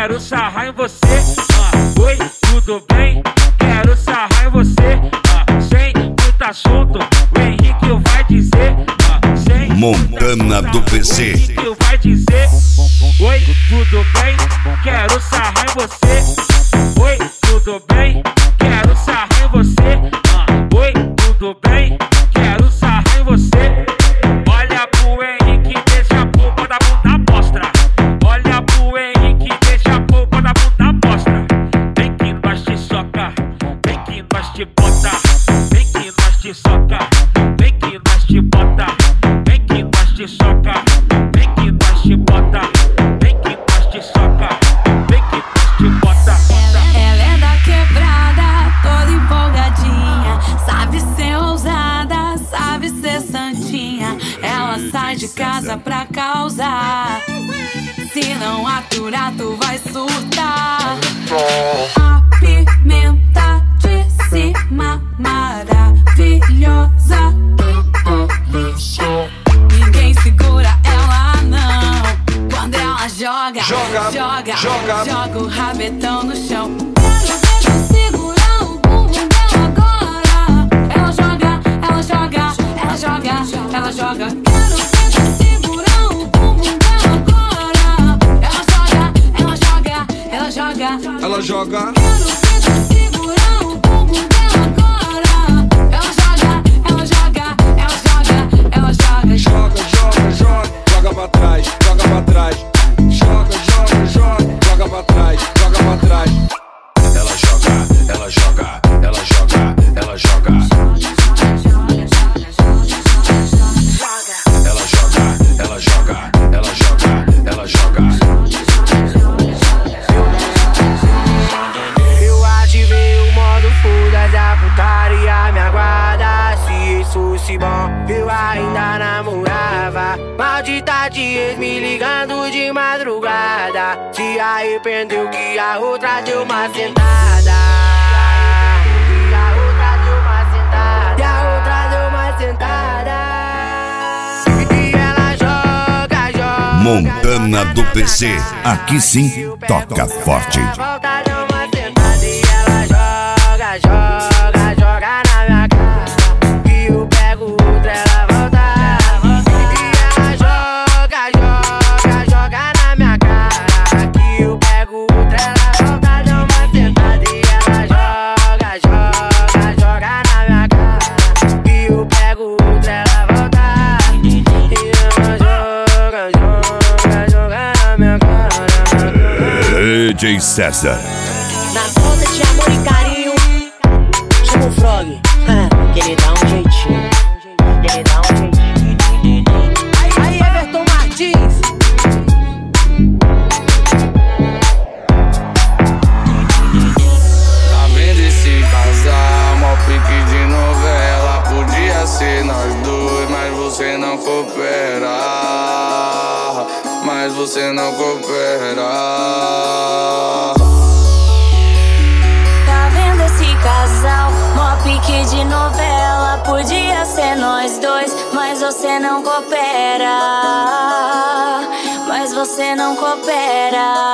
quero sarrar em você. Oi, tudo bem? Quero sarrar em você. Sem muito assunto, o Henrique vai dizer. Sem Montana do PC. O Henrique vai dizer. Oi, tudo bem? Quero sarrar em você. Oi, tudo bem? Quero sarrar em você. Oi, tudo bem? Quero sarrar em você. Olha pro Henrique, deixa a polpa da bunda mostra. Olha pro Henrique, deixa a polpa da bunda mostra. Vem que nós te soca, vem que nós te bota. Vem que nós te soca, vem que nós te bota. Vem que nós te soca, vem que nós te bota. Vem que nós te soca, vem que nós te bota. Ela é da quebrada, toda empolgadinha. Sabe ser ousada, sabe ser santinha. Ela sai de casa pra causar. Se não aturar, tu vai surtar. A pimenta de cima, maravilhosa. Ninguém segura ela não. Quando ela joga, joga o rabetão no chão. Quero ver tu segurar o bumbum dela agora. Ela joga, ela joga, ela joga, ela joga. Quero ver tu segurar o bumbum dela agora. Ela joga, ela joga, ela joga, ela joga. Quero ver tu segurar o bumbum dela agora. Ela joga, ela joga, ela joga, ela joga. Joga pra trás, joga pra trás. Joga pra trás, joga pra trás. Ela joga, ela joga, ela joga, ela joga. Ela joga, ela joga, ela joga, ela joga. Eu ativei o modo foda da putaria, me aguarda. Se isso fosse bom, eu ainda namorava. Maldita de ex me ligando de madrugada. Se arrependeu que a outra deu uma sentada. E a outra deu uma sentada. E a outra deu uma sentada. E ela joga. Montana do PC. Aqui sim, toca forte. Volta, deu uma sentada. E ela joga na minha cara. E eu pego outra, ela volta. E ela joga na minha cara. Que eu pego outra, ela volta, dá uma sentada. E ela joga na minha cara. Que eu pego outra, ela volta. E ela joga na minha cara. DJ César. Na falta de amor e carinho, chama o Frog, que ele dá um jeitinho. Ele dá um jeitinho. Aí, Everton Martins. Tá vendo esse casal, mó pique de novela. Podia ser nós dois, mas você não coopera. Mas você não coopera. Tá vendo esse casal? Mó pique de novela. Podia ser nós dois, mas você não coopera. Mas você não coopera.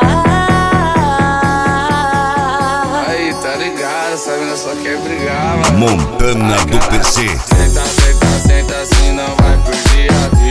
Aí, tá ligado, sabe, nós só quer brigar, mano. Montana do PC. Senta, senta, senta, assim não vai perder a vida.